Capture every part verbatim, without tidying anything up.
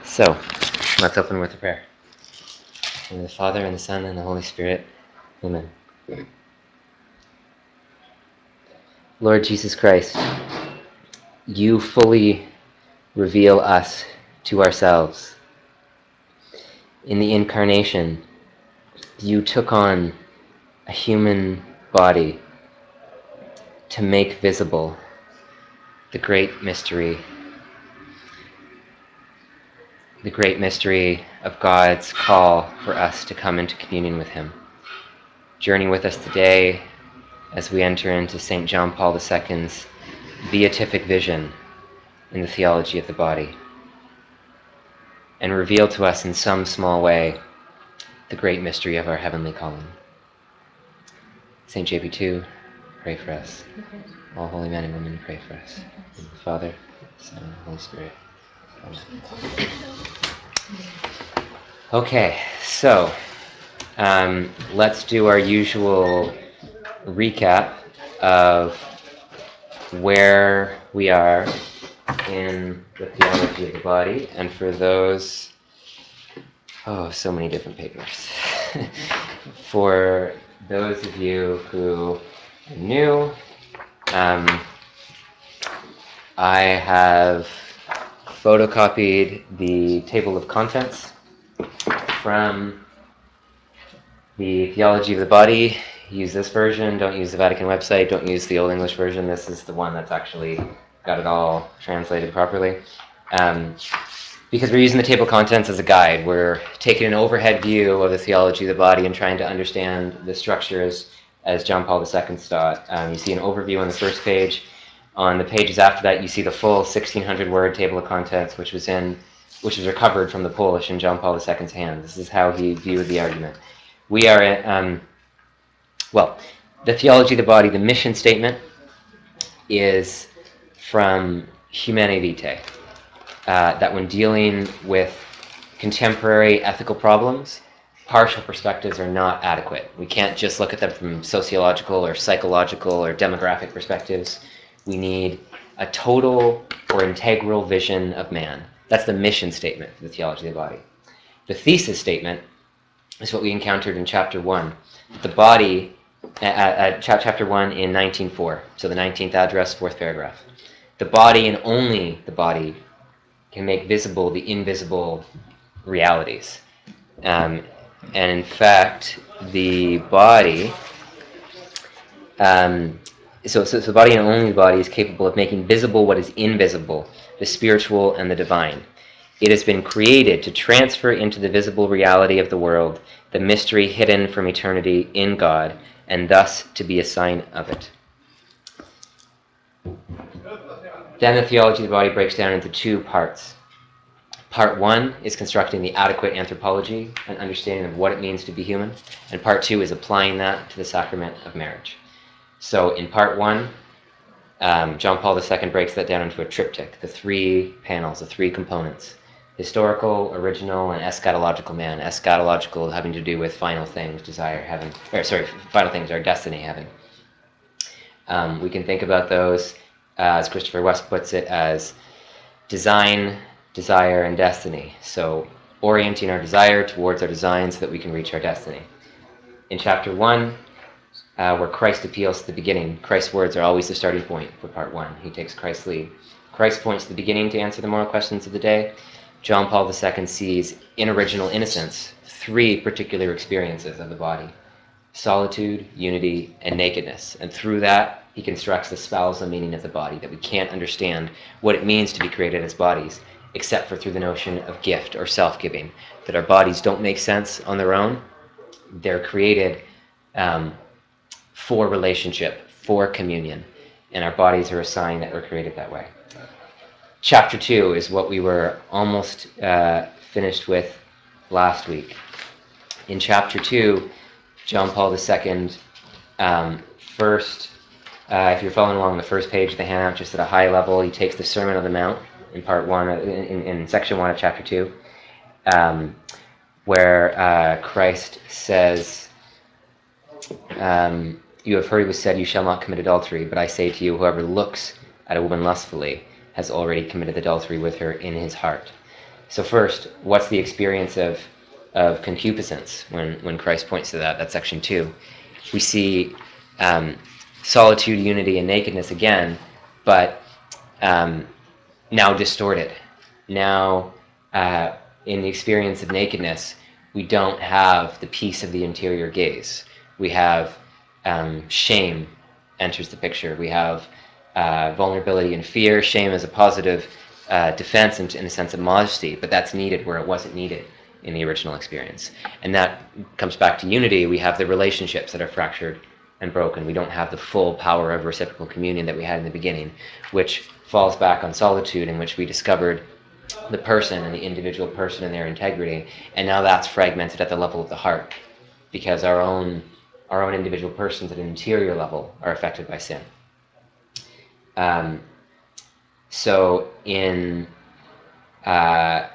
So, let's open with a prayer. In the Father, and the Son, and the Holy Spirit. Amen. Lord Jesus Christ, you fully reveal us to ourselves. In the Incarnation, you took on a human body to make visible the great mystery, the great mystery of God's call for us to come into communion with Him. Journey with us today as we enter into Saint John Paul the Second's beatific vision in the theology of the body, and reveal to us in some small way the great mystery of our heavenly calling. Saint J P two, pray for us. All holy men and women, pray for us. In the Father, Son, and Holy Spirit. Amen. Okay, so um, let's do our usual recap of where we are in the theology of the body, and for those, oh, so many different papers. For those of you who are new, um, I have photocopied the table of contents from the Theology of the Body. Use this version, don't use the Vatican website, don't use the Old English version. This is the one that's actually got it all translated properly. Um, because we're using the table of contents as a guide. We're taking an overhead view of the theology of the body and trying to understand the structures as John Paul the Second taught. Um, you see an overview on the first page. On the pages after that, you see the full sixteen hundred word table of contents, which was in, which was recovered from the Polish in John Paul the Second's hands. This is how he viewed the argument. We are, at, um, well, the theology of the body, the mission statement is from Humanae Vitae. Uh, that when dealing with contemporary ethical problems, partial perspectives are not adequate. We can't just look at them from sociological or psychological or demographic perspectives. We need a total or integral vision of man. That's the mission statement for the theology of the body. The thesis statement is what we encountered in chapter one. The body, uh, uh, chapter one in nineteen four, so the nineteenth address, fourth paragraph. The body and only the body can make visible the invisible realities. Um, and in fact, the body, um, so, so, so the body and only the body is capable of making visible what is invisible, the spiritual and the divine. It has been created to transfer into the visible reality of the world the mystery hidden from eternity in God, and thus to be a sign of it. Then the theology of the body breaks down into two parts. Part one is constructing the adequate anthropology and understanding of what it means to be human. And part two is applying that to the sacrament of marriage. So in part one, um, John Paul the Second breaks that down into a triptych, the three panels, the three components. Historical, original, and eschatological man. Eschatological having to do with final things, desire, heaven. Or sorry, final things, our destiny, heaven. Um, we can think about those, uh, as Christopher West puts it, as design, desire, and destiny. So orienting our desire towards our design so that we can reach our destiny. In chapter one, uh, where Christ appeals to the beginning, Christ's words are always the starting point for part one. He takes Christ's lead. Christ points to the beginning to answer the moral questions of the day. John Paul the Second sees in original innocence three particular experiences of the body: solitude, unity, and nakedness. And through that, he constructs the spousal meaning of the body, that we can't understand what it means to be created as bodies, except for through the notion of gift or self-giving, that our bodies don't make sense on their own. They're created um, for relationship, for communion, and our bodies are a sign that we're created that way. Chapter two is what we were almost uh, finished with last week. In chapter two, John Paul the Second, um, first, uh, if you're following along the first page of the handout, just at a high level, he takes the Sermon on the Mount in part one, in, in, in section one of chapter two, um, where uh, Christ says, um, "You have heard it was said, you shall not commit adultery, but I say to you, whoever looks at a woman lustfully has already committed adultery with her in his heart." So first, what's the experience of of concupiscence when when Christ points to that? That's section two. We see um, solitude, unity, and nakedness again, but um, now distorted. Now, uh, in the experience of nakedness, we don't have the peace of the interior gaze. We have um, shame enters the picture. We have uh, vulnerability and fear. Shame is a positive uh, defense in, in a sense of modesty, but that's needed where it wasn't needed in the original experience. And that comes back to unity. We have the relationships that are fractured and broken. We don't have the full power of reciprocal communion that we had in the beginning, which falls back on solitude, in which we discovered the person and the individual person and their integrity. And now that's fragmented at the level of the heart, because our own our own individual persons at an interior level are affected by sin. Um, so in uh,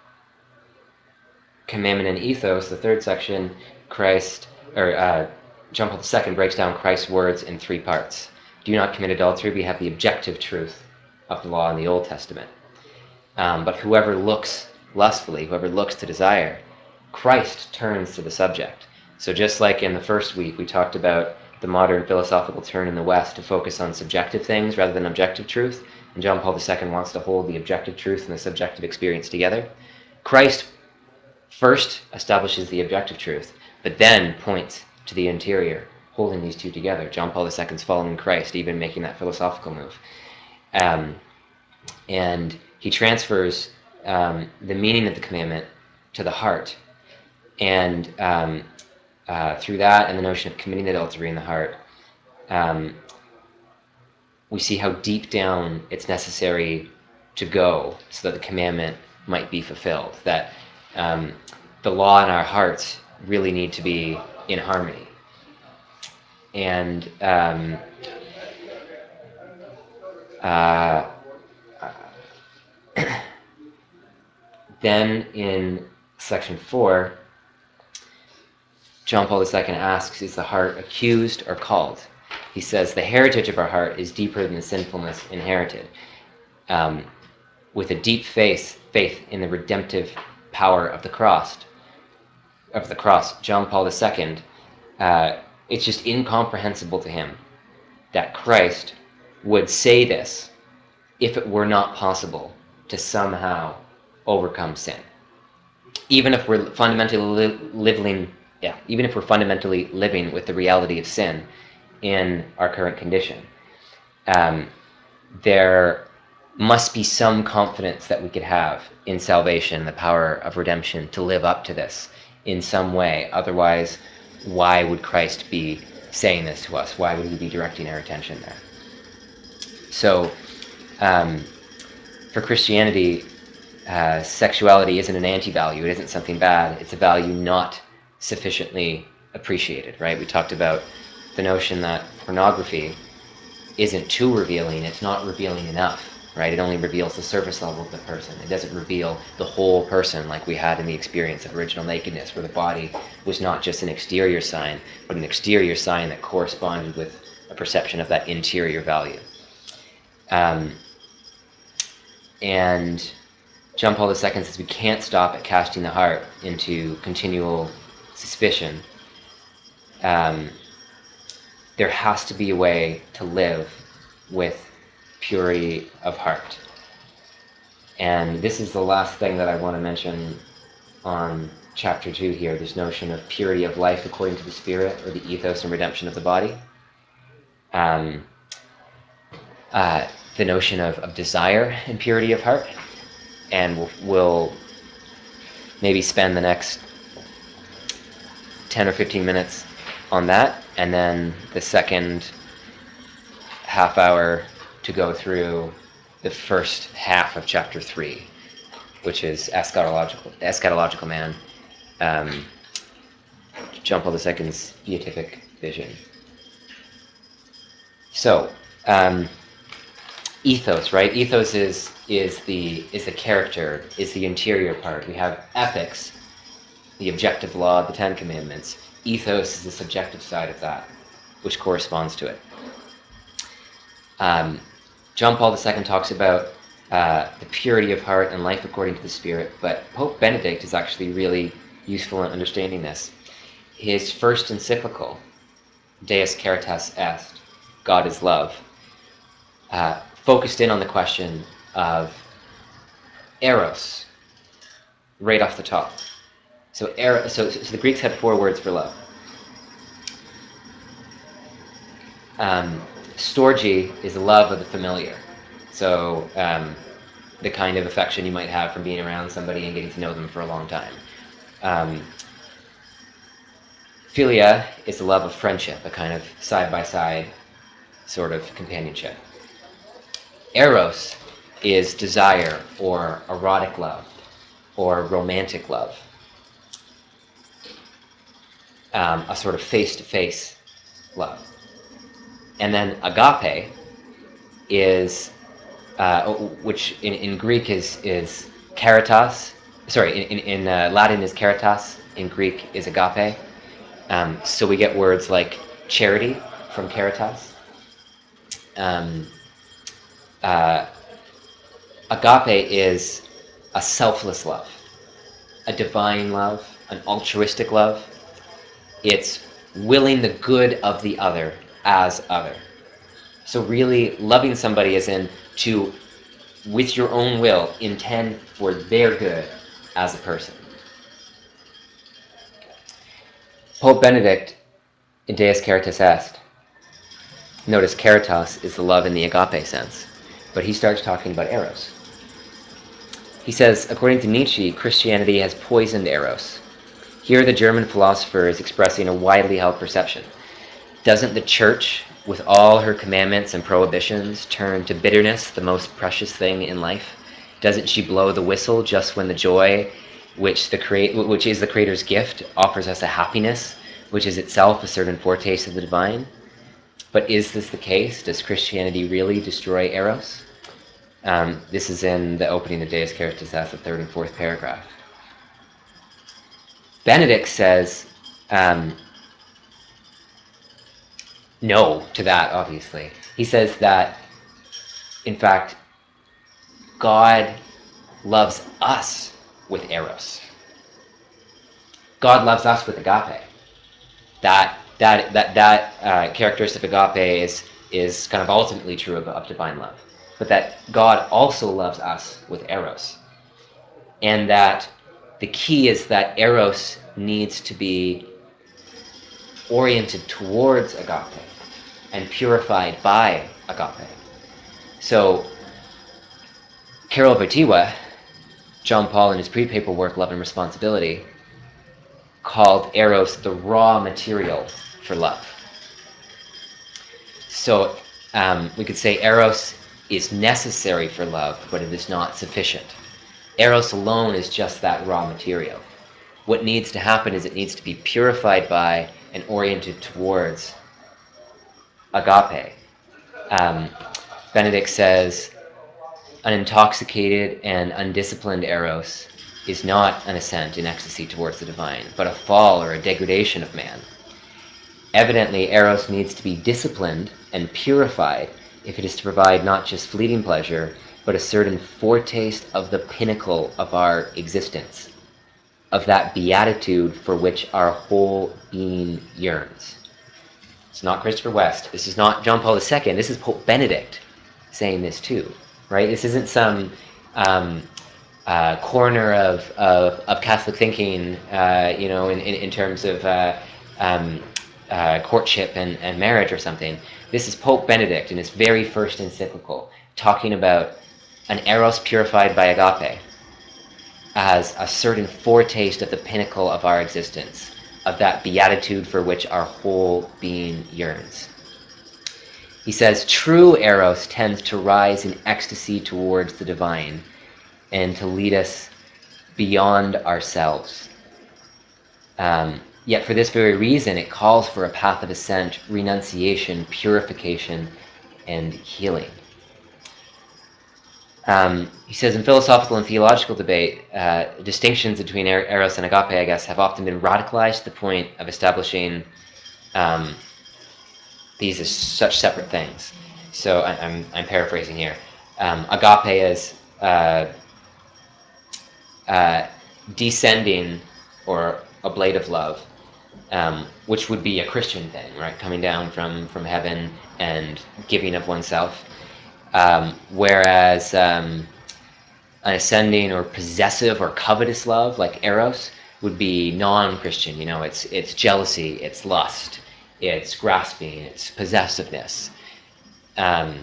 Commandment and Ethos, the third section, Christ, or uh, John Paul the Second breaks down Christ's words in three parts. Do not commit adultery. We have the objective truth of the law in the Old Testament. Um, but whoever looks lustfully, whoever looks to desire, Christ turns to the subject. So just like in the first week, we talked about the modern philosophical turn in the West to focus on subjective things rather than objective truth, and John Paul the Second wants to hold the objective truth and the subjective experience together. Christ first establishes the objective truth, but then points to the interior, holding these two together. John Paul the Second's following Christ, even making that philosophical move. Um, and he transfers um, the meaning of the commandment to the heart. And um, uh, through that and the notion of committing adultery in the heart, um, we see how deep down it's necessary to go so that the commandment might be fulfilled. That um, the law in our hearts really need to be in harmony. And um, uh, then in section four, John Paul the Second asks, is the heart accused or called? He says, the heritage of our heart is deeper than the sinfulness inherited. Um, with a deep faith, faith in the redemptive power of the cross, of the cross, John Paul the Second, uh, it's just incomprehensible to him that Christ would say this if it were not possible to somehow overcome sin. Even if we're fundamentally li- living, yeah, even if we're fundamentally living with the reality of sin in our current condition, um, there must be some confidence that we could have in salvation, the power of redemption, to live up to this in some way. Otherwise, why would Christ be saying this to us? Why would he be directing our attention there? So, um, for Christianity, uh, sexuality isn't an anti-value. It isn't something bad. It's a value not sufficiently appreciated, right? We talked about the notion that pornography isn't too revealing. It's not revealing enough, right? It only reveals the surface level of the person. It doesn't reveal the whole person like we had in the experience of original nakedness, where the body was not just an exterior sign, but an exterior sign that corresponded with a perception of that interior value. Um, and John Paul the Second says we can't stop at casting the heart into continual suspicion. Um, there has to be a way to live with purity of heart. And this is the last thing that I want to mention on chapter two here, this notion of purity of life according to the Spirit, or the ethos and redemption of the body. Um, uh, the notion of, of desire and purity of heart. And we'll, we'll maybe spend the next ten or fifteen minutes on that, and then the second half hour to go through the first half of chapter three, which is eschatological, eschatological man, um, John Paul the Second's beatific vision. So, um, ethos, right? Ethos is is the is the character, is the interior part. We have ethics, the objective law, the Ten Commandments. Ethos is the subjective side of that, which corresponds to it. Um, John Paul the Second talks about uh, the purity of heart and life according to the Spirit. But Pope Benedict is actually really useful in understanding this. His first encyclical, Deus Caritas Est, God is Love, uh, focused in on the question of eros right off the top. So, er- so, so the Greeks had four words for love. Um, storge is love of the familiar. So um, the kind of affection you might have from being around somebody and getting to know them for a long time. Um, philia is the love of friendship, a kind of side-by-side sort of companionship. Eros is desire or erotic love or romantic love, um, a sort of face-to-face love. And then agape is, uh, which in, in Greek is is caritas. Sorry, in, in, in uh, Latin is caritas. In Greek is agape. Um, so we get words like charity from caritas. Um, uh, agape is a selfless love, a divine love, an altruistic love. It's willing the good of the other as other. So really loving somebody is in to, with your own will, intend for their good as a person. Pope Benedict in Deus Caritas Est, notice caritas is the love in the agape sense, but he starts talking about eros. He says, according to Nietzsche, Christianity has poisoned eros. Here the German philosopher is expressing a widely held perception. Doesn't the church, with all her commandments and prohibitions, turn to bitterness the most precious thing in life? Doesn't she blow the whistle just when the joy, which the create, which is the Creator's gift, offers us a happiness, which is itself a certain foretaste of the divine? But is this the case? Does Christianity really destroy eros? Um, this is in the opening of Deus Caritas, that's the third and fourth paragraph. Benedict says um, no to that, obviously. He says that, in fact, God loves us with eros. God loves us with agape. That that that that uh, characteristic of agape is is kind of ultimately true of, of divine love, but that God also loves us with eros, and that the key is that eros needs to be oriented towards agape and purified by agape. So Karol Wojtyła, John Paul in his pre-papal work Love and Responsibility, called eros the raw material for love. So um, we could say eros is necessary for love, but it is not sufficient. Eros alone is just that raw material. What needs to happen is it needs to be purified by and oriented towards agape. Um, Benedict says, an intoxicated and undisciplined eros is not an ascent in ecstasy towards the divine, but a fall or a degradation of man. Evidently, eros needs to be disciplined and purified if it is to provide not just fleeting pleasure, but a certain foretaste of the pinnacle of our existence, of that beatitude for which our whole being yearns. It's not Christopher West. This is not John Paul the Second. This is Pope Benedict saying this too, right? This isn't some um, uh, corner of, of, of Catholic thinking, uh, you know, in, in, in terms of uh, um, uh, courtship and, and marriage or something. This is Pope Benedict in his very first encyclical, talking about an eros purified by agape as a certain foretaste of the pinnacle of our existence, of that beatitude for which our whole being yearns. He says, true eros tends to rise in ecstasy towards the divine and to lead us beyond ourselves. Um, yet for this very reason, it calls for a path of ascent, renunciation, purification, and healing. Um, he says, in philosophical and theological debate, uh, distinctions between eros and agape, I guess, have often been radicalized to the point of establishing um, these as such separate things. So I, I'm, I'm paraphrasing here. Um, agape is uh, uh, descending or a blade of love, um, which would be a Christian thing, right? Coming down from, from heaven and giving of oneself. Um, whereas um, an ascending or possessive or covetous love, like Eros, would be non-Christian. You know, it's it's jealousy, it's lust, it's grasping, it's possessiveness. Um,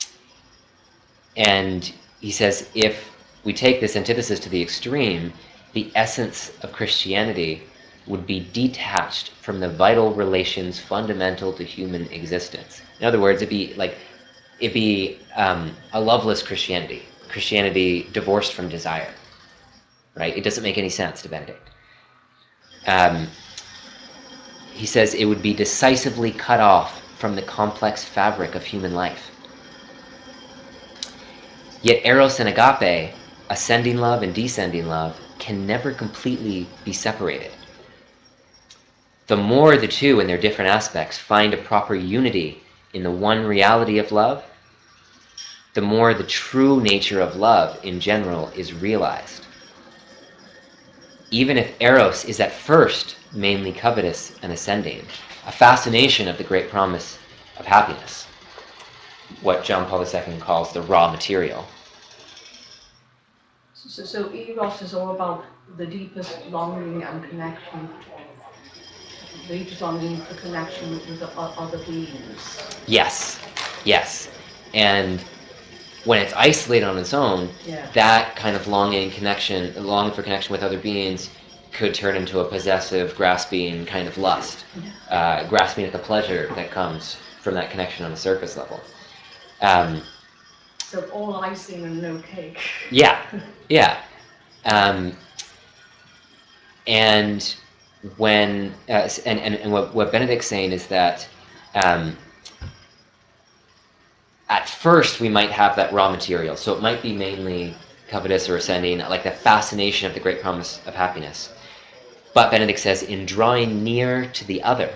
and he says if we take this antithesis to the extreme, the essence of Christianity would be detached from the vital relations fundamental to human existence. In other words, it'd be like it'd be um, a loveless Christianity, Christianity divorced from desire. Right? It doesn't make any sense to Benedict. Um, he says it would be decisively cut off from the complex fabric of human life. Yet Eros and Agape, ascending love and descending love, can never completely be separated. The more the two in their different aspects find a proper unity in the one reality of love, the more the true nature of love in general is realized. Even if Eros is at first mainly covetous and ascending, a fascination of the great promise of happiness, what John Paul the Second calls the raw material. So, so Eros is all about the deepest longing and connection, the deepest longing for connection with, with the o- other beings. Yes, yes. And when it's isolated on its own, Yeah. that kind of longing connection, longing for connection with other beings, could turn into a possessive, grasping kind of lust, uh, grasping at the pleasure that comes from that connection on a surface level. Um, So all icing and no cake. yeah, yeah. Um, and when uh, and, and, and what, what Benedict's saying is that um, at first we might have that raw material, so it might be mainly covetous or ascending, like the fascination of the great promise of happiness. But Benedict says, in drawing near to the other,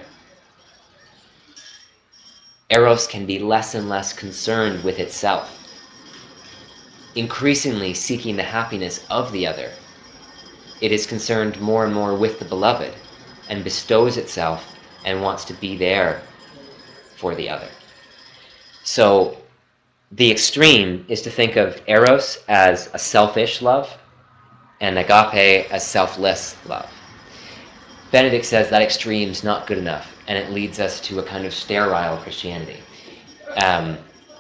Eros can be less and less concerned with itself, increasingly seeking the happiness of the other. It is concerned more and more with the beloved, and bestows itself and wants to be there for the other. So the extreme is to think of Eros as a selfish love and agape as selfless love. Benedict says that extreme is not good enough, and it leads us to a kind of sterile Christianity. Um,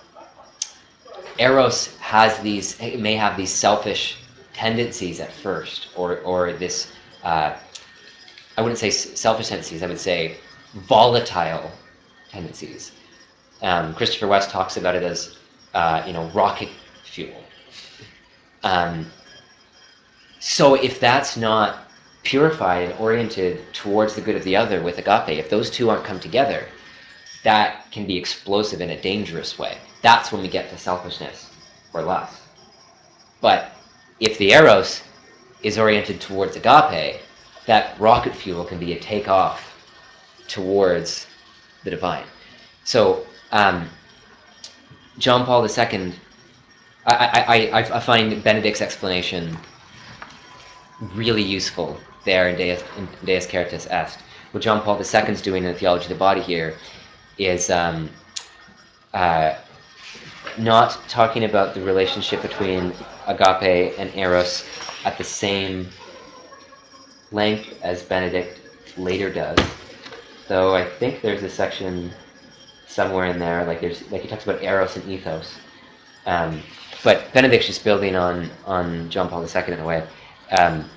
Eros has these, it may have these selfish tendencies at first, or or this, uh, I wouldn't say selfish tendencies, I would say volatile tendencies. Um, Christopher West talks about it as, uh, you know, rocket fuel. Um, so if that's not purified and oriented towards the good of the other with agape, if those two aren't come together, that can be explosive in a dangerous way. That's when we get to selfishness or lust. But if the Eros is oriented towards agape, that rocket fuel can be a takeoff towards the divine. So um, John Paul the Second, I, I, I, I find Benedict's explanation really useful there in Deus, in Deus Caritas Est. What John Paul the Second is doing in the Theology of the Body here is um, uh, not talking about the relationship between agape and eros at the same length as Benedict later does. Though I think there's a section somewhere in there, like there's like he talks about eros and ethos. Um, but Benedict's just building on on John Paul the Second in a way. Um,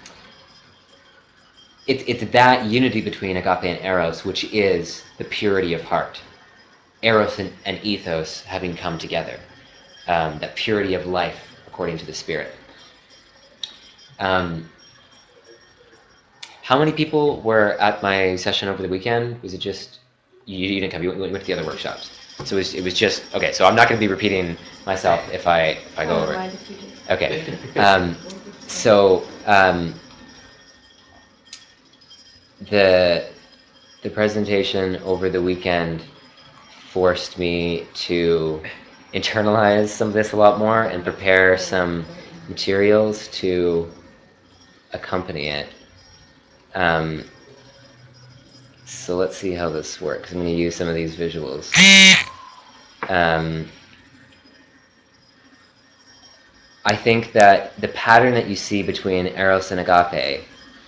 it, it's that unity between agape and eros which is the purity of heart. Eros and, and ethos having come together. Um, that purity of life according to the Spirit. Um, how many people were at my session over the weekend? Was it just you, you didn't come? You went, went to the other workshops. So it was, it was just okay. So I'm not going to be repeating myself if I if I go over it. Okay. Um, so um, the the presentation over the weekend forced me to internalize some of this a lot more and prepare some materials to accompany it. Um, so let's see how this works. I'm going to use some of these visuals. Um, I think that the pattern that you see between Eros and Agape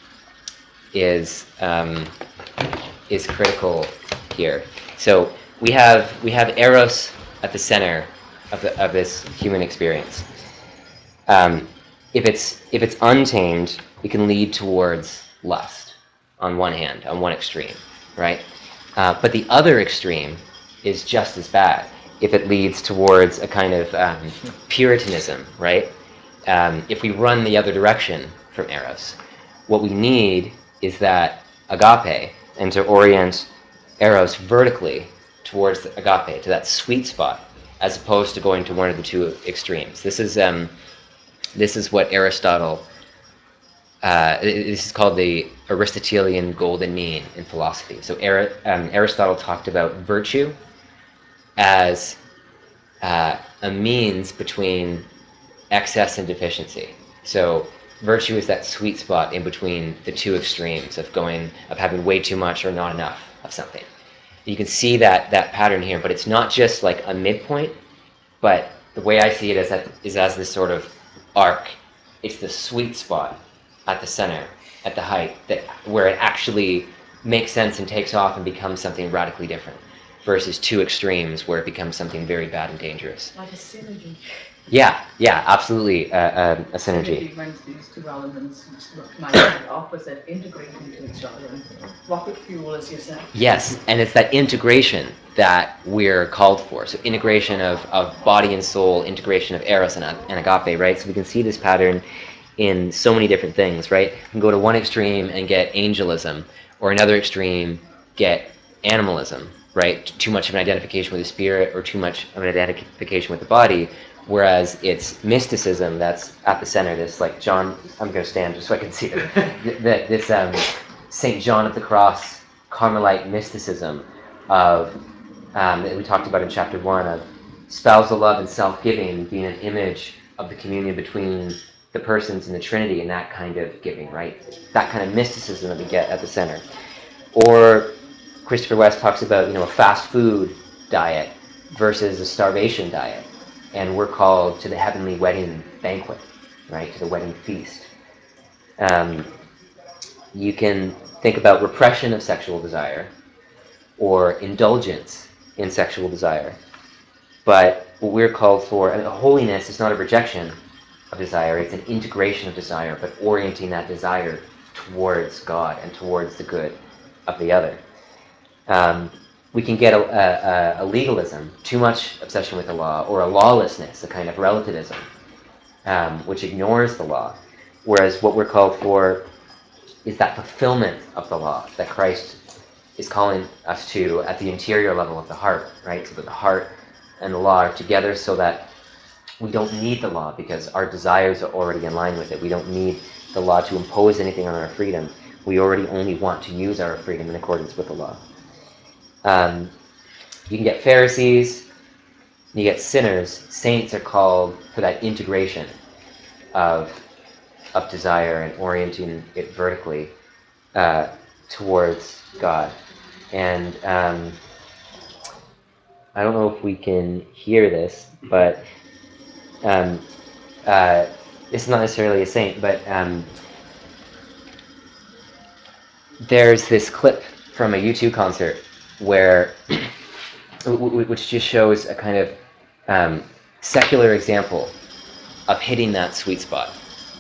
is um, is critical here. So we have we have Eros at the center of, the, of this human experience. Um, if it's if it's untamed, it can lead towards lust on one hand, on one extreme, right? Uh, but the other extreme is just as bad if it leads towards a kind of um, puritanism, right? Um, if we run the other direction from Eros, what we need is that agape, and to orient Eros vertically towards the agape, to that sweet spot, as opposed to going to one of the two extremes. This is um, this is what Aristotle, uh, this is called the Aristotelian golden mean in philosophy. So Ar- um, Aristotle talked about virtue as uh, a means between excess and deficiency. So virtue is that sweet spot in between the two extremes of going, of having way too much or not enough of something. You can see that that pattern here, but it's not just like a midpoint, but the way I see it is that is as this sort of arc. It's the sweet spot at the center, at the height, that where it actually makes sense and takes off and becomes something radically different, versus two extremes where it becomes something very bad and dangerous. Like a synergy. Yeah, yeah, absolutely, uh, um, a synergy. Synergy when these two elements might be opposite, integrate into each other, and rocket fuel, as you said. Yes, and it's that integration that we're called for. So integration of, of body and soul, integration of Eros and, and Agape, right? So we can see this pattern in so many different things, right? We can go to one extreme and get angelism, or another extreme get animalism, right? Too much of an identification with the spirit, or too much of an identification with the body, whereas it's mysticism that's at the center. This, like John, I'm going to stand just so I can see it. That this um, Saint John of the Cross Carmelite mysticism of um, that we talked about in chapter one, of spousal love and self-giving being an image of the communion between the persons in the Trinity, and that kind of giving, right? That kind of mysticism that we get at the center. Or Christopher West talks about, you know, a fast food diet versus a starvation diet, and we're called to the heavenly wedding banquet, right? To the wedding feast. Um, you can think about repression of sexual desire or indulgence in sexual desire. But what we're called for, and holiness is not a rejection of desire, it's an integration of desire, but orienting that desire towards God and towards the good of the other. Um, we can get a, a, a legalism, too much obsession with the law, or a lawlessness, a kind of relativism, um, which ignores the law. Whereas what we're called for is that fulfillment of the law that Christ is calling us to at the interior level of the heart, right? So that the heart and the law are together, so that we don't need the law because our desires are already in line with it. We don't need the law to impose anything on our freedom. We already only want to use our freedom in accordance with the law. Um, you can get Pharisees, you get sinners. Saints are called for that integration of, of desire and orienting it vertically uh, towards God. And um, I don't know if we can hear this, but um, uh, it's not necessarily a saint, but um, there's this clip from a U two concert where, which just shows a kind of um, secular example of hitting that sweet spot.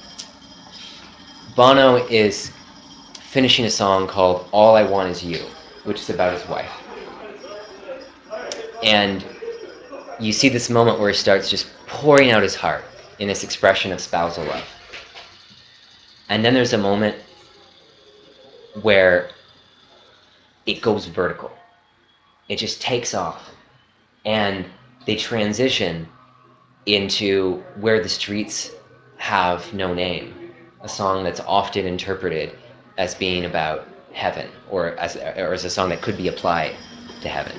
Bono is finishing a song called All I Want Is You, which is about his wife. And you see this moment where he starts just pouring out his heart in this expression of spousal love. And then there's a moment where it goes vertical. It just takes off. And they transition into Where the Streets Have No Name, a song that's often interpreted as being about heaven, or as, or as a song that could be applied to heaven.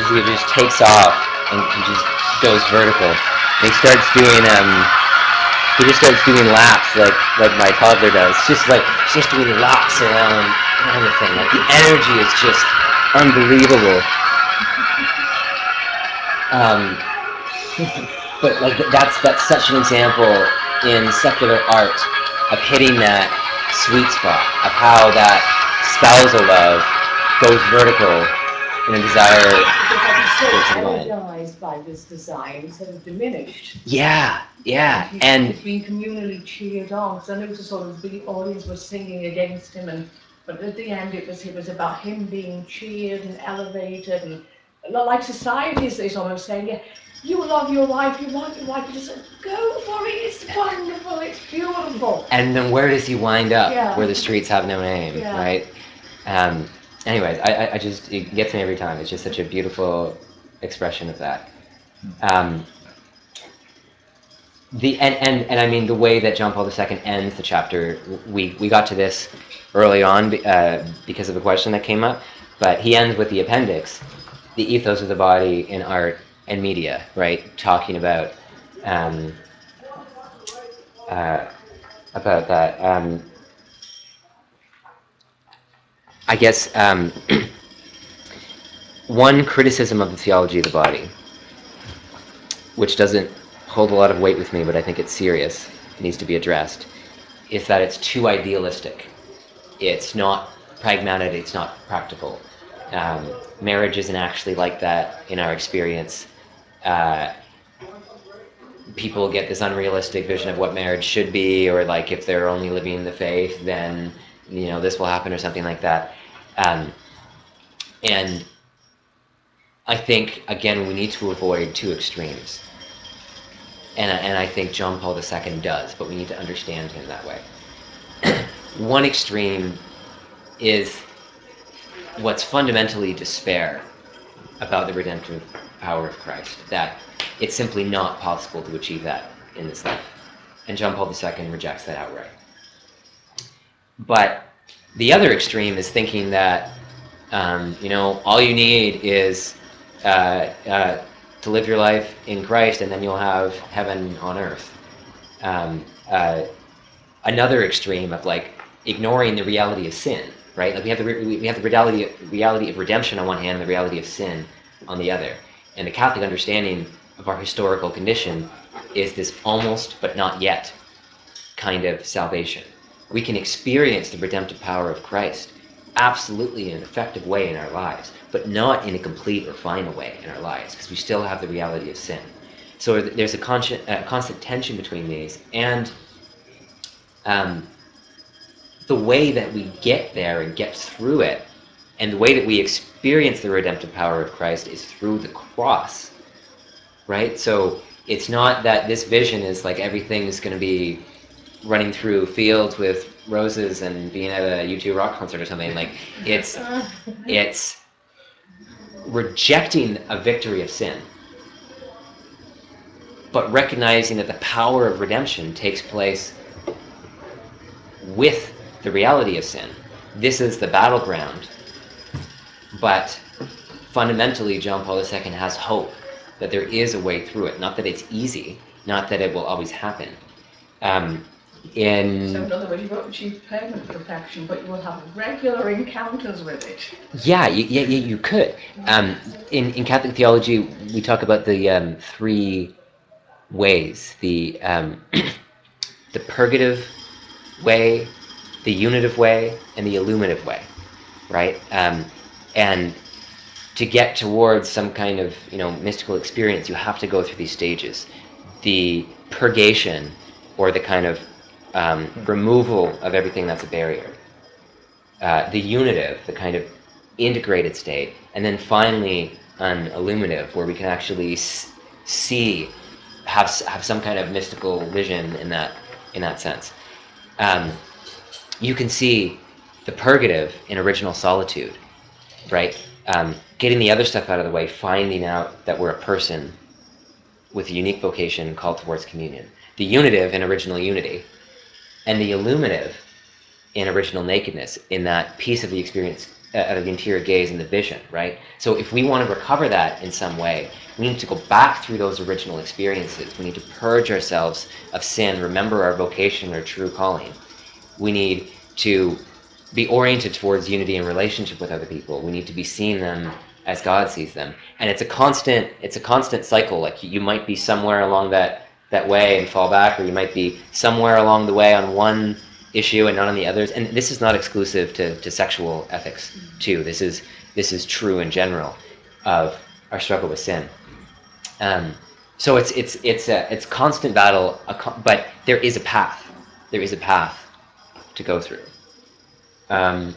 he just takes off and he just goes vertical. And he starts doing um he just starts doing laps like like my toddler does. Just like just doing laps around around the thing. Like the energy is just unbelievable. Um, but like that's that's such an example in secular art of hitting that sweet spot of how that spousal love goes vertical in a desire Because like he's so towards the divine. energized by this design instead of diminished. Yeah, And yeah, he's, and he's been communally cheered on. Because I noticed sort of the audience was singing against him, and but at the end it was it was about him being cheered and elevated, and like society is, is almost saying, yeah, you love your wife, you want your wife, you just go for it. It's wonderful, it's beautiful. and then where does he wind up? Yeah. Where the streets have no name, Yeah. right? Um, anyways, I, I, I just it gets me every time. It's just such a beautiful expression of that. Um, the and, and and I mean the way that John Paul the Second ends the chapter. We we got to this early on uh, because of a question that came up, but he ends with the appendix, the ethos of the body in art and media, right? Talking about um, uh, about that. Um, I guess um, one criticism of the theology of the body, which doesn't hold a lot of weight with me, but I think it's serious, it needs to be addressed, is that it's too idealistic. It's not pragmatic, it's not practical. Um, marriage isn't actually like that in our experience. Uh, people get this unrealistic vision of what marriage should be, or like if they're only living in the faith, then you know this will happen, or something like that. Um, and I think again we need to avoid two extremes, and and I think John Paul the Second does, but we need to understand him that way. One extreme is what's fundamentally despair about the redemptive power of Christ, that it's simply not possible to achieve that in this life. And John Paul the Second rejects that outright. But the other extreme is thinking that, um, you know, all you need is uh, uh, to live your life in Christ and then you'll have heaven on earth. Um, uh, another extreme of like ignoring the reality of sin, right? Like we have the re- we have the reality reality of redemption on one hand, and the reality of sin on the other. And the Catholic understanding of our historical condition is this almost but not yet kind of salvation. We can experience the redemptive power of Christ absolutely in an effective way in our lives, but not in a complete or final way in our lives, because we still have the reality of sin. So there's a constant, a constant tension between these, and um, the way that we get there and get through it, and the way that we experience the redemptive power of Christ is through the cross, right? So it's not that this vision is like everything is going to be running through fields with roses and being at a U two rock concert or something. Like it's it's rejecting a victory of sin, but recognizing that the power of redemption takes place with the reality of sin. This is the battleground, but fundamentally, John Paul the Second has hope that there is a way through it. Not that it's easy, not that it will always happen. Um, in So in other words, you won't achieve permanent perfection, but you will have regular encounters with it. yeah, you, yeah, yeah, you could. Um, in in Catholic theology, we talk about the um, three ways: the um, the purgative way, the unitive way, and the illuminative way, right? Um, and to get towards some kind of you know mystical experience, you have to go through these stages. The purgation, or the kind of um, removal of everything that's a barrier. Uh, the unitive, the kind of integrated state, and then finally an illuminative, where we can actually s- see, have have some kind of mystical vision in that in that sense. Um, you can see the purgative in original solitude, right? Um, getting the other stuff out of the way, finding out that we're a person with a unique vocation called towards communion. The unitive in original unity, and the illuminative in original nakedness, in that piece of the experience uh, out of the interior gaze and the vision, right? So if we want to recover that in some way, we need to go back through those original experiences. We need to purge ourselves of sin, remember our vocation, our true calling. We need to be oriented towards unity and relationship with other people. We need to be seeing them as God sees them. And it's a constant, it's a constant cycle. Like you might be somewhere along that, that way and fall back, or you might be somewhere along the way on one issue and not on the others. And this is not exclusive to, to sexual ethics too. This is, this is true in general of our struggle with sin. Um, so it's, it's, it's a, it's constant battle, but there is a path. There is a path to go through. Um,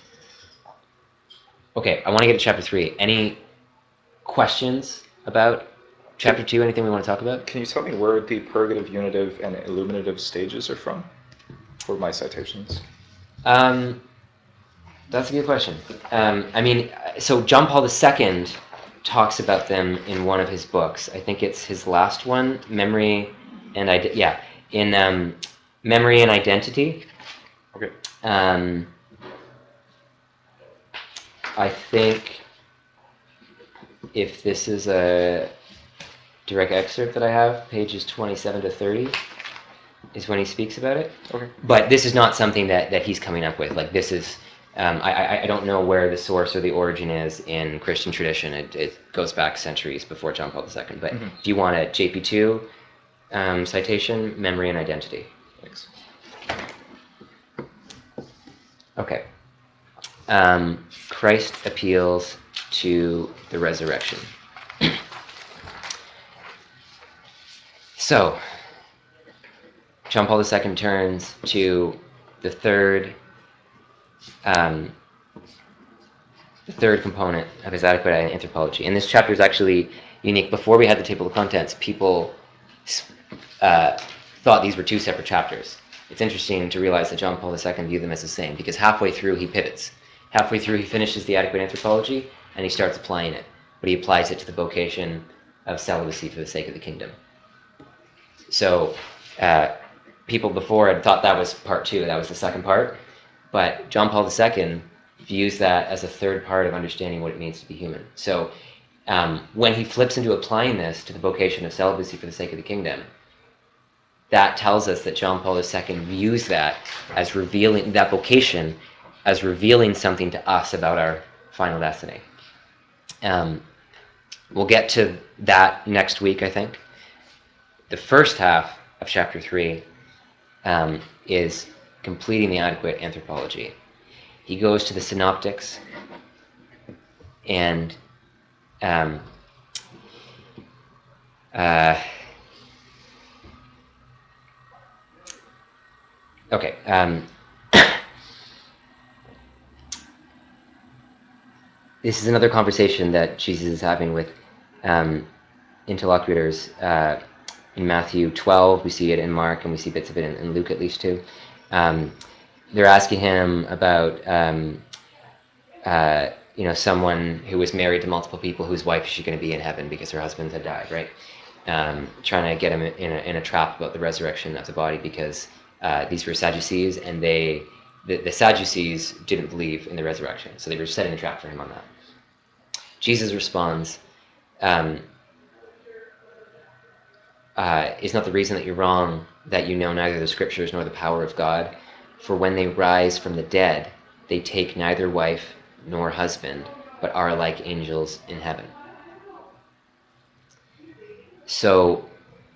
okay, I want to get to chapter three. Any questions about chapter two? Anything we want to talk about? Can you tell me where the purgative, unitive, and illuminative stages are from for my citations? Um, that's a good question. Um, I mean, so John Paul the Second talks about them in one of his books. I think it's his last one, Memory and I. Yeah, in um, Memory and Identity. Okay. Um, I think if this is a direct excerpt that I have, pages twenty-seven to thirty, is when he speaks about it. Okay. But this is not something that, that he's coming up with. Like this is, um, I, I, I don't know where the source or the origin is in Christian tradition. It, it goes back centuries before John Paul the Second. But Mhm. if you want a J P two um, citation, Memory and Identity. Thanks. Okay. Um, Christ appeals to the resurrection. So, John Paul the Second turns to the third, um, the third component of his adequate anthropology. And this chapter is actually unique. Before we had the table of contents, people uh, thought these were two separate chapters. It's interesting to realize that John Paul the Second viewed them as the same, because halfway through he pivots. Halfway through he finishes the adequate anthropology, and he starts applying it. But he applies it to the vocation of celibacy for the sake of the kingdom. So uh, people before had thought that was part two, that was the second part. But John Paul the Second views that as a third part of understanding what it means to be human. So um, when he flips into applying this to the vocation of celibacy for the sake of the kingdom, that tells us that John Paul the Second views that as revealing, that vocation as revealing something to us about our final destiny. Um, we'll get to that next week, I think. The first half of chapter three um, is completing the adequate anthropology. He goes to the synoptics and um, uh, okay. Um, this is another conversation that Jesus is having with um, interlocutors uh, in Matthew twelve. We see it in Mark, and we see bits of it in, in Luke at least too. Um, they're asking him about um, uh, you know, someone who was married to multiple people, whose wife is she going to be in heaven because her husband had died, right? Um, trying to get him in a, in a trap about the resurrection of the body, because uh, these were Sadducees, and they the, the Sadducees didn't believe in the resurrection, so they were setting a trap for him on that. Jesus responds, um, uh, is not the reason that you're wrong that you know neither the scriptures nor the power of God. For when they rise from the dead, they take neither wife nor husband, but are like angels in heaven. So,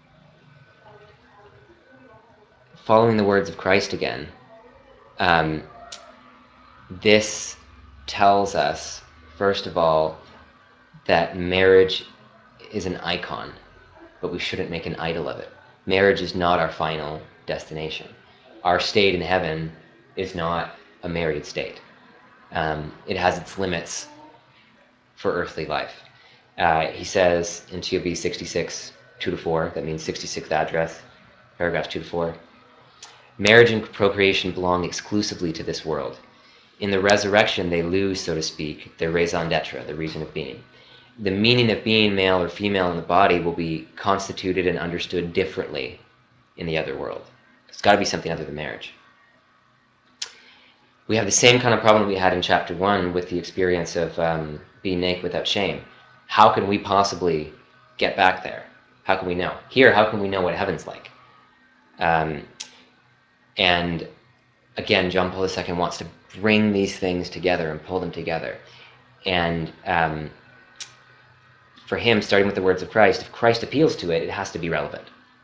following the words of Christ again, um, this tells us, first of all, that marriage is an icon, but we shouldn't make an idol of it. Marriage is not our final destination. Our state in heaven is not a married state. Um, it has its limits for earthly life. Uh, he says in T O B sixty-six, two to four, that means sixty-sixth address, paragraphs two to four, marriage and procreation belong exclusively to this world. In the resurrection, they lose, so to speak, their raison d'etre, the reason of being. The meaning of being male or female in the body will be constituted and understood differently in the other world. It's got to be something other than marriage. we have the same kind of problem we had in chapter one with the experience of um, being naked without shame. How can we possibly get back there? How can we know? Here, how can we know what heaven's like? Um, and again, John Paul the Second wants to bring these things together and pull them together. And um, for him, starting with the words of Christ, if Christ appeals to it, it has to be relevant.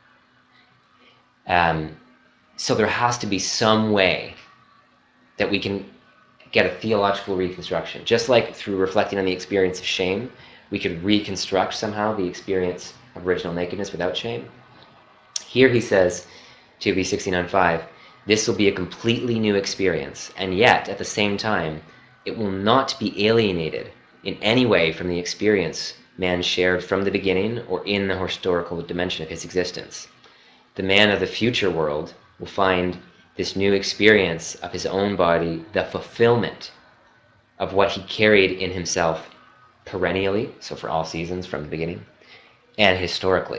Um, so there has to be some way that we can get a theological reconstruction. Just like through reflecting on the experience of shame, we could reconstruct somehow the experience of original nakedness without shame. Here he says, two B sixty-nine five, this will be a completely new experience, and yet, at the same time, it will not be alienated in any way from the experience man shared from the beginning or in the historical dimension of his existence. The man of the future world will find this new experience of his own body the fulfillment of what he carried in himself perennially, so for all seasons from the beginning, and historically.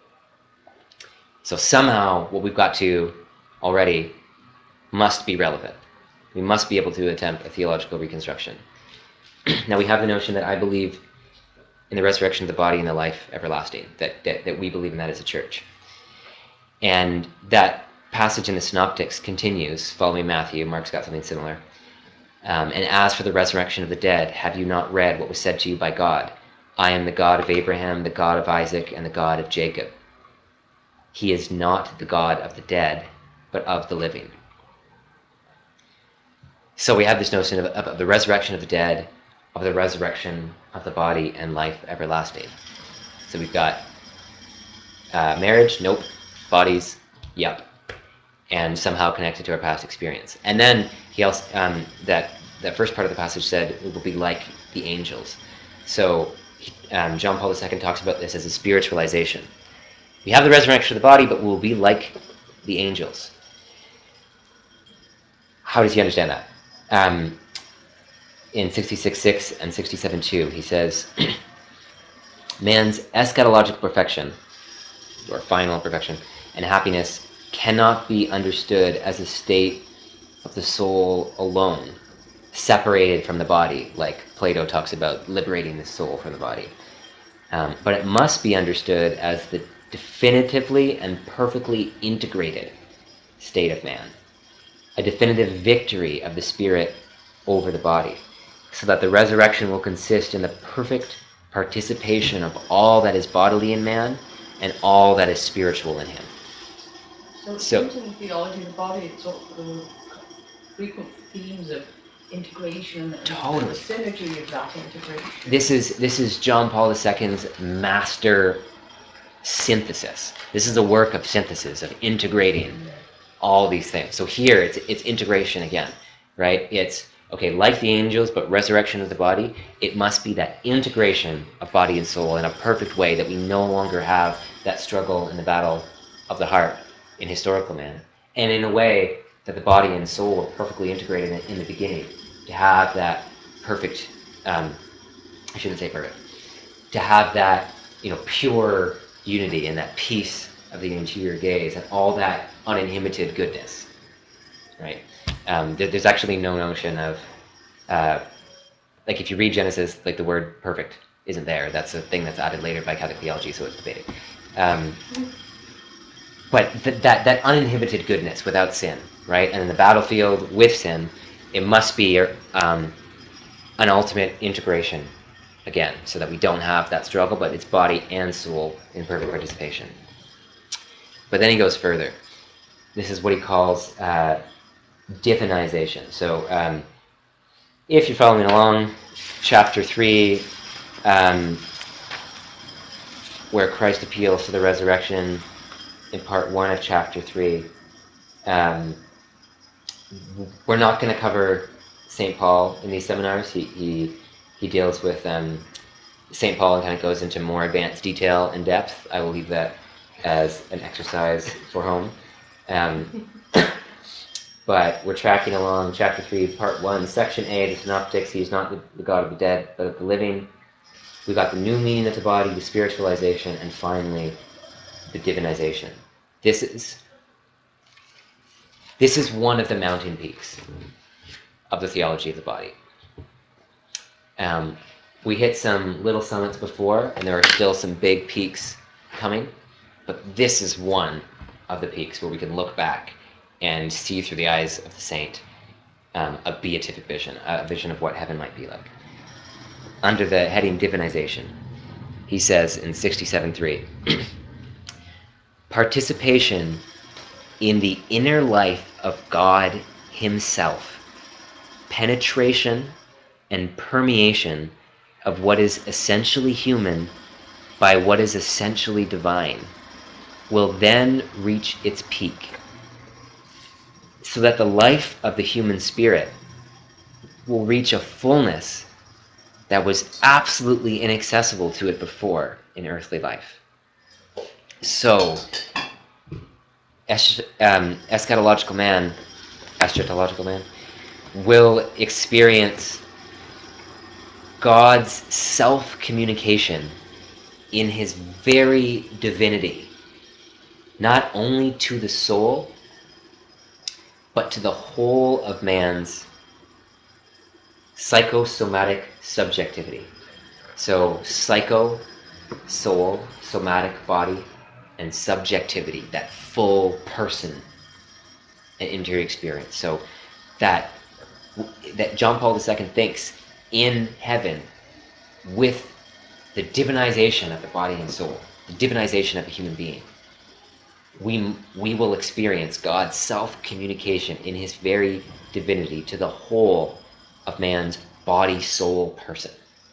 So somehow what we've got to already must be relevant. We must be able to attempt a theological reconstruction. Now we have the notion that I believe in the resurrection of the body and the life everlasting, that, that, that we believe in that as a church. And that passage in the Synoptics continues, following Matthew. Mark's got something similar. Um, and as for the resurrection of the dead, have you not read what was said to you by God? I am the God of Abraham, the God of Isaac, and the God of Jacob. He is not the God of the dead, but of the living. So we have this notion of, of the resurrection of the dead, of the resurrection of the body, and life everlasting. So we've got uh, marriage, nope. Bodies, yep. And somehow connected to our past experience. And then he also, um, that, that first part of the passage said it will be like the angels. So um, John Paul the Second talks about this as a spiritualization. We have the resurrection of the body, but we'll be like the angels. How does he understand that? Um, in sixty-six six and sixty-seven two, he says, man's eschatological perfection, or final perfection, and happiness cannot be understood as a state of the soul alone, separated from the body, like Plato talks about liberating the soul from the body. Um, but it must be understood as the definitively and perfectly integrated state of man, a definitive victory of the spirit over the body, so that the resurrection will consist in the perfect participation of all that is bodily in man and all that is spiritual in him. So it So- seems in the theology of the body, it's sort of the frequent themes of integration and Totally. the synergy of that integration. This is this is John Paul the Second's master synthesis. This is a work of synthesis, of integrating all these things. So here it's it's integration again, right? It's okay, like the angels, but resurrection of the body. It must be that integration of body and soul in a perfect way, that we no longer have that struggle in the battle of the heart in historical man, and in a way that the body and soul are perfectly integrated in, in the beginning, to have that perfect, um, I shouldn't say perfect, to have that, you know, pure unity and that peace of the interior gaze and all that uninhibited goodness, right? Um, there, there's actually no notion of, uh, like if you read Genesis, like the word perfect isn't there. That's a thing that's added later by Catholic theology, so it's debated. Um, but th- that, that uninhibited goodness without sin, right? And in the battlefield with sin, it must be um, an ultimate integration again, so that we don't have that struggle, but it's body and soul in perfect participation. But then he goes further. This is what he calls uh, divinization. So um, if you're following along, chapter three, um, where Christ appeals to the resurrection in part one of chapter three, um, we're not going to cover Saint Paul in these seminars. He, he, he deals with um, Saint Paul and kind of goes into more advanced detail and depth. I will leave that as an exercise for home. Um, but we're tracking along chapter three, part one, section A, the Synoptics. He is not the, the God of the dead, but of the living. We've got the new meaning of the body, the spiritualization, and finally, the divinization. This is, this is one of the mountain peaks. of the theology of the body. Um, we hit some little summits before, and there are still some big peaks coming, but this is one of the peaks where we can look back and see through the eyes of the saint um, a beatific vision, a vision of what heaven might be like. Under the heading Divinization, he says in sixty-seven three, participation in the inner life of God himself, penetration and permeation of what is essentially human by what is essentially divine, will then reach its peak, so that the life of the human spirit will reach a fullness that was absolutely inaccessible to it before in earthly life. So, es- um, eschatological man, eschatological man, will experience God's self-communication in his very divinity, not only to the soul, but to the whole of man's psychosomatic subjectivity. So psycho, soul, somatic, body, and subjectivity, that full person and interior experience. So that that John Paul the Second thinks in heaven, with the divinization of the body and soul, the divinization of the human being, we we will experience God's self-communication in his very divinity to the whole of man's body, soul, person.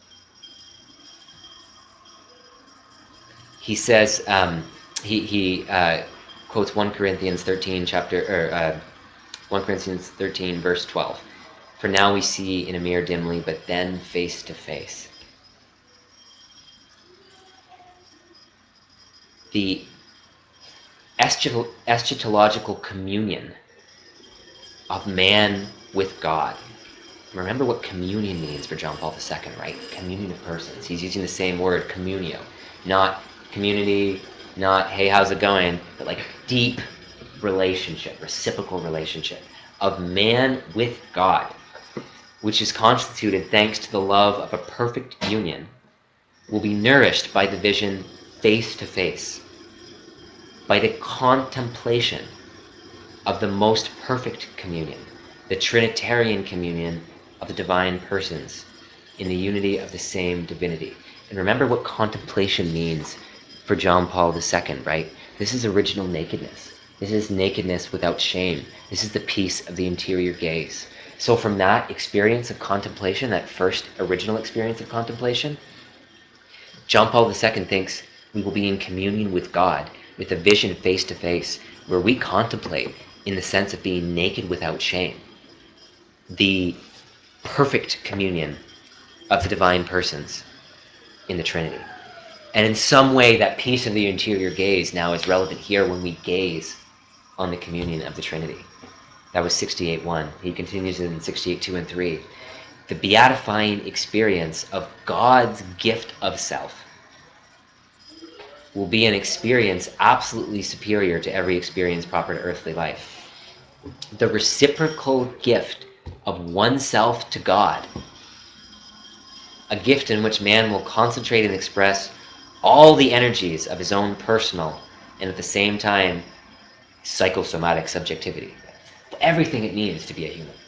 He says, um, he, he uh, quotes First Corinthians thirteen, chapter, or uh, First Corinthians thirteen, verse twelve. For now we see in a mirror dimly, but then face to face. The eschat- eschatological communion of man with God. Remember what communion means for John Paul the Second, right? Communion of persons. He's using the same word, communio. Not community, not, hey, how's it going? But like deep relationship, reciprocal relationship of man with God, which is constituted thanks to the love of a perfect union, will be nourished by the vision face to face, by the contemplation of the most perfect communion, the Trinitarian communion of the divine persons in the unity of the same divinity. And remember what contemplation means for John Paul the Second, right? This is original nakedness. This is nakedness without shame. This is the peace of the interior gaze. So from that experience of contemplation, that first original experience of contemplation, John Paul the Second thinks we will be in communion with God, with a vision face to face, where we contemplate in the sense of being naked without shame, the perfect communion of the divine persons in the Trinity. And in some way, that peace of the interior gaze now is relevant here when we gaze on the communion of the Trinity. That was sixty-eight one. He continues in sixty-eight two and three. The beatifying experience of God's gift of self will be an experience absolutely superior to every experience proper to earthly life. The reciprocal gift of oneself to God, a gift in which man will concentrate and express all the energies of his own personal and at the same time psychosomatic subjectivity, everything it means to be a human,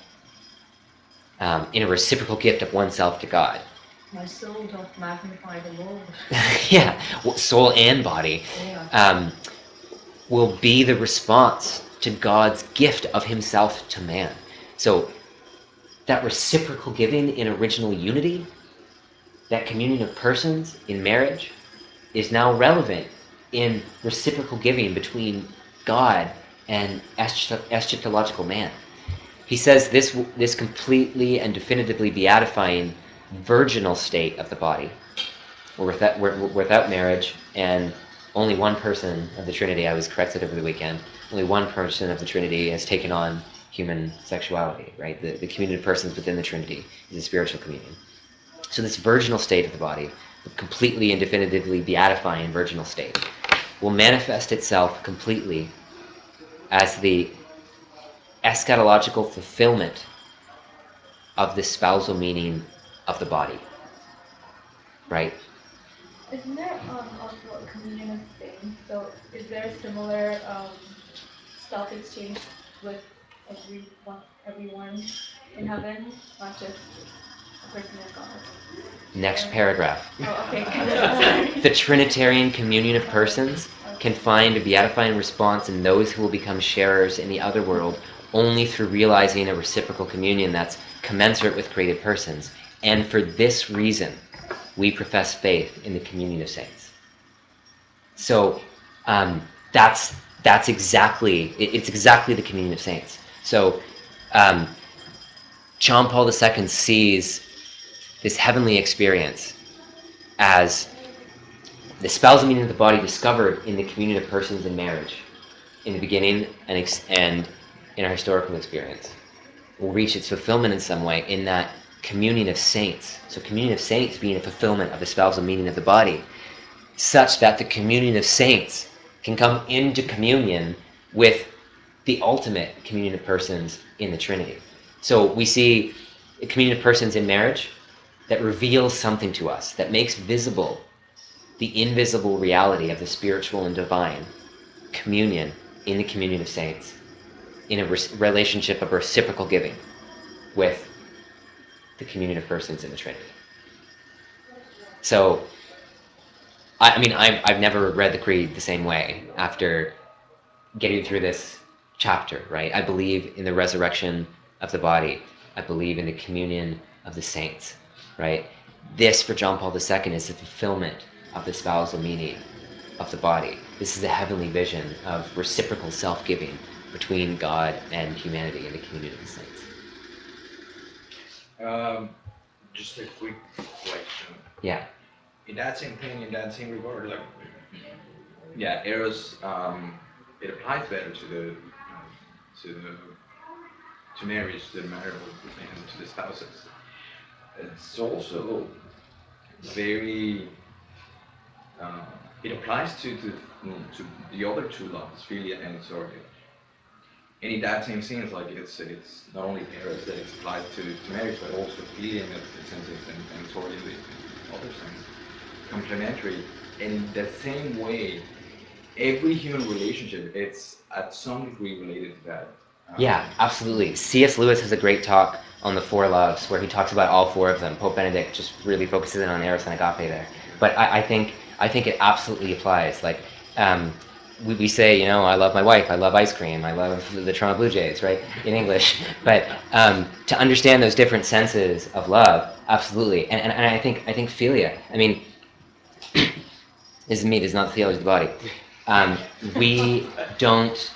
um, in a reciprocal gift of oneself to God. My soul doth magnify the Lord. Yeah, well, soul and body, Yeah. um, will be the response to God's gift of himself to man. So that reciprocal giving in original unity, that communion of persons in marriage, is now relevant in reciprocal giving between God and eschat- eschatological man. He says this this completely and definitively beatifying virginal state of the body, or without, without marriage, and only one person of the Trinity, I was corrected over the weekend, only one person of the Trinity has taken on human sexuality, right? The, the communion of persons within the Trinity is a spiritual communion. So this virginal state of the body, the completely and definitively beatifying virginal state, will manifest itself completely as the eschatological fulfillment of the spousal meaning of the body, right? Isn't there um, also a communion of saints? So is there a similar um, stuff exchanged with everyone, everyone in heaven, not just a person with God? Next Or- paragraph. Oh, okay. Sorry. The Trinitarian communion of persons Oh, can okay. find a beatifying response in those who will become sharers in the other world only through realizing a reciprocal communion that's commensurate with created persons. And for this reason, we profess faith in the communion of saints. So um, that's that's exactly it, it's exactly the communion of saints. So um, John Paul the Second sees this heavenly experience as the spousal meaning of the body discovered in the communion of persons in marriage, in the beginning and ex- and in our historical experience, will reach its fulfillment in some way in that communion of saints. So communion of saints being a fulfillment of the spousal meaning of the body, such that the communion of saints can come into communion with the ultimate communion of persons in the Trinity. So we see a communion of persons in marriage that reveals something to us, that makes visible the invisible reality of the spiritual and divine communion in the communion of saints, in a re- relationship of reciprocal giving with the communion of persons in the Trinity. So, I, I mean, I've, I've never read the Creed the same way after getting through this chapter, right? I believe in the resurrection of the body. I believe in the communion of the saints, right? This, for John Paul the Second, is the fulfillment of the spousal meaning of the body. This is a heavenly vision of reciprocal self-giving between God and humanity in the communion of the saints. Um, just a quick question. Yeah. In that same thing, in that same regard, like, yeah, Eros, um, it applies better to the, um, to the, to marriage, to the marital, and to the spouses. It's also very, uh, it applies to, to, mm, to the other two loves, philia and storge. And in that same sense, like it's it's not only Eros that it's applied to, to marriage, but also philia in the senses and, and storge in the in other sense. Complementary. In the same way, every human relationship, it's at some degree related to that. Um, Yeah, absolutely. C S. Lewis has a great talk on the four loves where he talks about all four of them. Pope Benedict just really focuses in on Eros and Agape there. But I, I think I think it absolutely applies. Like um, we, we say, you know, I love my wife, I love ice cream, I love the Toronto Blue Jays, right, in English. But um, to understand those different senses of love, absolutely. And, and, and I think I think philia. I mean, this is me. This is not the theology of the body. Um, we don't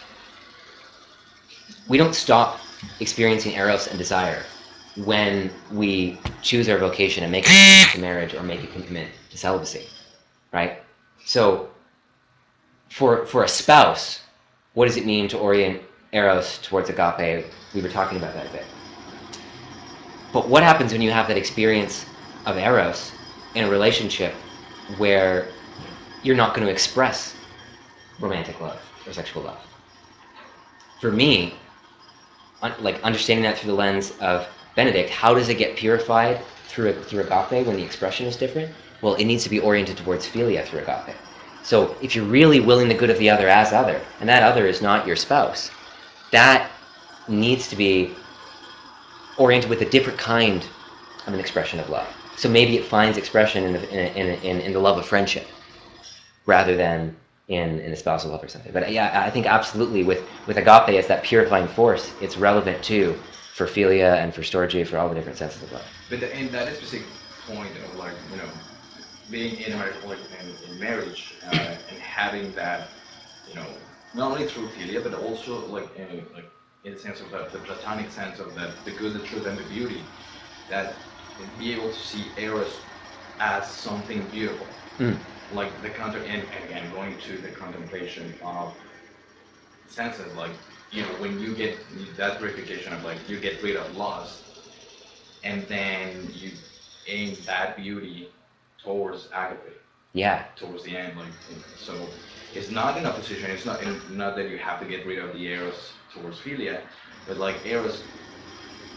we don't stop experiencing eros and desire when we choose our vocation and make a commitment to marriage or make a commitment to celibacy, right? So for for a spouse, what does it mean to orient eros towards agape? We were talking about that a bit. But what happens when you have that experience of eros in a relationship where you're not going to express romantic love or sexual love? For me, un- like understanding that through the lens of Benedict, how does it get purified through through agape when the expression is different? Well, it needs to be oriented towards philia through agape. So if you're really willing the good of the other as other, and that other is not your spouse, that needs to be oriented with a different kind of an expression of love. So maybe it finds expression in the, in, in, in, in the love of friendship rather than in, in a spousal love or something. But yeah, I think absolutely with, with agape as that purifying force, it's relevant too for philia and for storge, for all the different senses of love. but the, in that specific point of like, you know, being in a like in, in marriage uh, and having that, you know, not only through philia, but also like in, like in the sense of that, the platonic sense of that, the good, the truth, and the beauty, that be able to see eros as something beautiful. Mm. Like the counter, and, and again, going to the contemplation of senses, like, you know, when you get that purification of like, you get rid of lust, and then you aim that beauty towards agape, Yeah. towards the end, like, you know, so it's not in opposition. It's not in, not that you have to get rid of the eros towards philia, but like eros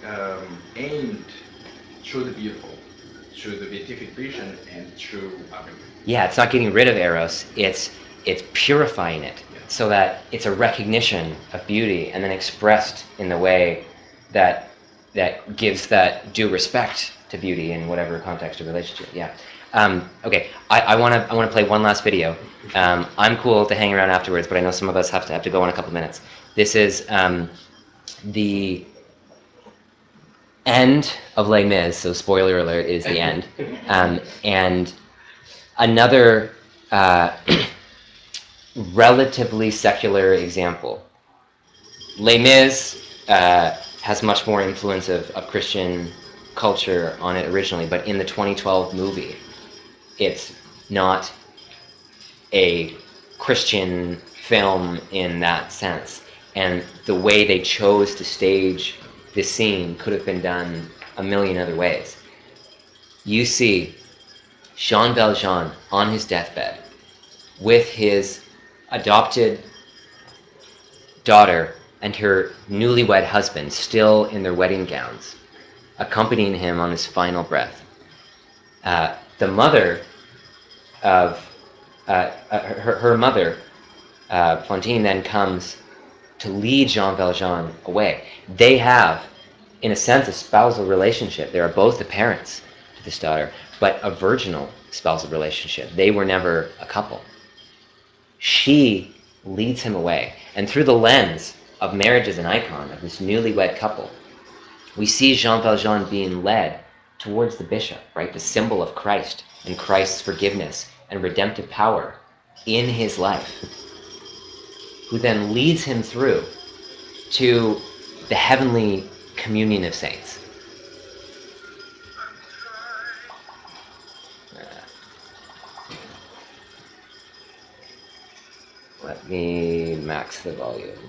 um, aimed through the beautiful, through the beatific vision, and through agape. Yeah, it's not getting rid of eros. It's it's purifying it Yeah. so that it's a recognition of beauty and then expressed in the way that that gives that due respect to beauty in whatever context or relationship. Yeah. Um, okay. I want to I want to play one last video. Um, I'm cool to hang around afterwards, but I know some of us have to have to go in a couple minutes. This is um, the end of Les Mis, so spoiler alert is the end, um, and another uh, relatively secular example. Les Mis uh, has much more influence of, of Christian culture on it originally, but in the twenty twelve movie, it's not a Christian film in that sense. And the way they chose to stage this scene could have been done a million other ways. You see Jean Valjean on his deathbed with his adopted daughter and her newlywed husband still in their wedding gowns, accompanying him on his final breath. Uh, the mother of uh, uh, her, her mother, uh, Fantine, then comes to lead Jean Valjean away. They have, in a sense, a spousal relationship. They are both the parents to this daughter, but a virginal spousal relationship. They were never a couple. She leads him away. And through the lens of marriage as an icon, of this newlywed couple, we see Jean Valjean being led towards the bishop, right? The symbol of Christ and Christ's forgiveness and redemptive power in his life, who then leads him through to the heavenly communion of saints. Uh, let me max the volume.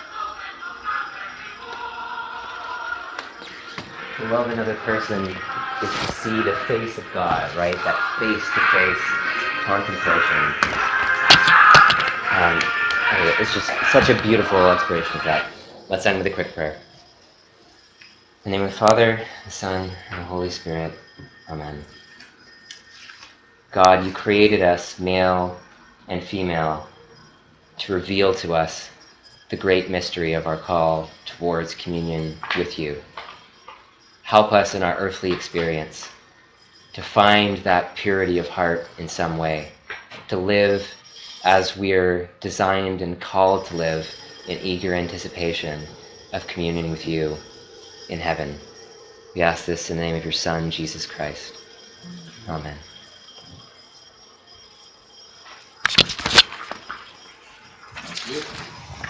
To love another person is to see the face of God, right? That face-to-face contemplation. Um, anyway, it's just such a beautiful exploration of that. Let's end with a quick prayer. In the name of the Father, the Son, and the Holy Spirit. Amen. God, you created us, male and female, to reveal to us the great mystery of our call towards communion with you. Help us in our earthly experience to find that purity of heart in some way, to live as we're designed and called to live in eager anticipation of communion with you in heaven. We ask this in the name of your Son, Jesus Christ. Amen.